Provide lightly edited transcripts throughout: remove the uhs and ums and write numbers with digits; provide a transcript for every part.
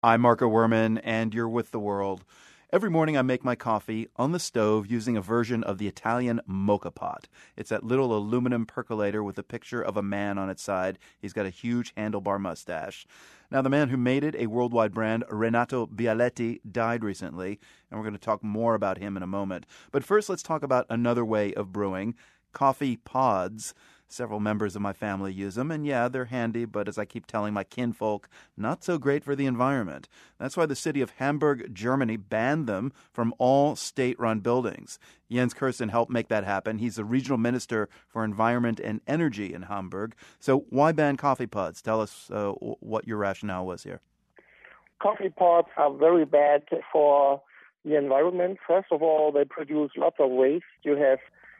I'm Marco Werman, and you're with The World. Every morning I make my coffee on the stove using a version of the Italian moka pot. It's that little aluminum percolator with a picture of a man on its side. He's got a huge handlebar mustache. Now, the man who made it, a worldwide brand, Renato Bialetti, died recently, and we're going to talk more about him in a moment. But first, let's talk about another way of brewing, coffee pods. Several members of my family use them, and yeah, they're handy, but as I keep telling my kinfolk, not so great for the environment. That's why the city of Hamburg, Germany, banned them from all state-run buildings. Jens Kirsten helped make that happen. He's the regional minister for environment and energy in Hamburg. So why ban coffee pods? Tell us what your rationale was here. Coffee pods are very bad for the environment. First of all, they produce lots of waste. You have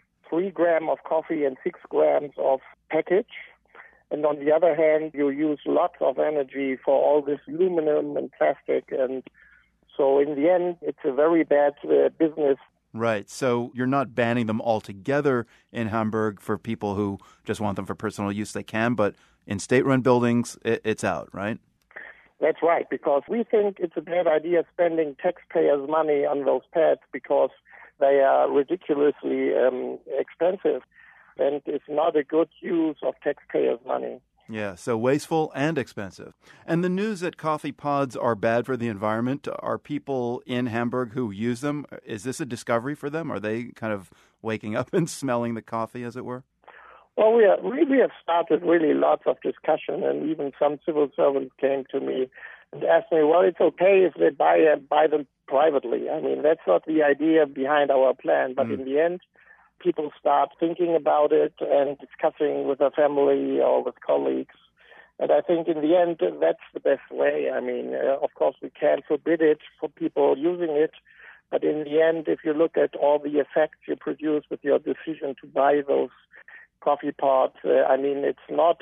3 grams of coffee and 6 grams of package. And on the other hand, you use lots of energy for all this aluminum and plastic. And so in the end, it's a very bad business. Right. So you're not banning them altogether in Hamburg for people who just want them for personal use. They can, but in state-run buildings, it's out, right? That's right, because we think it's a bad idea spending taxpayers' money on those pads because they are ridiculously expensive, and it's not a good use of taxpayers' money. Yeah, so wasteful and expensive. And the news that coffee pods are bad for the environment, are people in Hamburg who use them, is this a discovery for them? Are they kind of waking up and smelling the coffee, as it were? Well, we have started really lots of discussion, and even some civil servants came to me and asked me, well, it's okay if they buy them privately. I mean, that's not the idea behind our plan. But in the end, people start thinking about it and discussing with their family or with colleagues. And I think in the end, that's the best way. I mean, of course, we can't forbid it for people using it. But in the end, if you look at all the effects you produce with your decision to buy those coffee pods, I mean, it's not,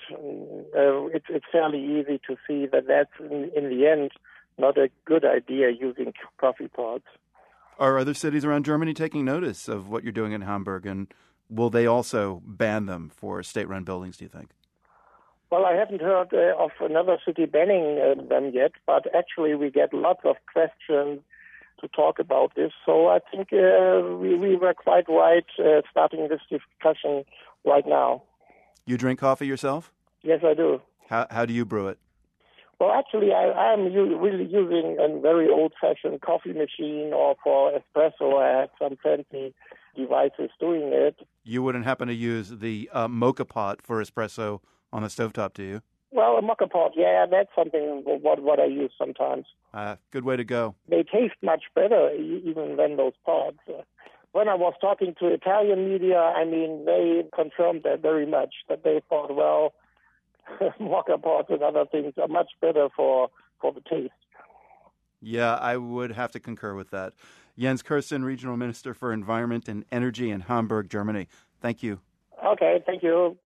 it's fairly easy to see that that's in the end not a good idea using coffee pods. Are other cities around Germany taking notice of what you're doing in Hamburg, and will they also ban them for state-run buildings, do you think? Well, I haven't heard of another city banning them yet, but actually we get lots of questions to talk about this. So I think we were quite right starting this discussion right now. You drink coffee yourself? Yes, I do. How do you brew it? Well, actually, I am really using a very old-fashioned coffee machine, or for espresso, I have some fancy devices doing it. You wouldn't happen to use the moka pot for espresso on the stovetop, do you? Well, a moka pot, yeah, that's something what I use sometimes. Good way to go. They taste much better even than those pods. When I was talking to Italian media, I mean, they confirmed that very much, that they thought, well, moka pots and other things are much better for the taste. Yeah, I would have to concur with that. Jens Kirsten, Regional Minister for Environment and Energy in Hamburg, Germany. Thank you. Okay, thank you.